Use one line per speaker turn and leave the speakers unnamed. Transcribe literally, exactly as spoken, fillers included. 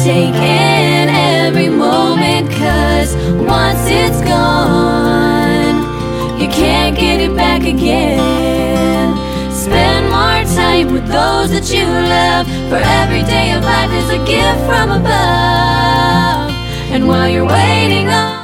Take in every moment, 'cause once it's gone, you can't get it back again. Spend more time with those that you love, for every day of life is a gift from above. And while you're waiting on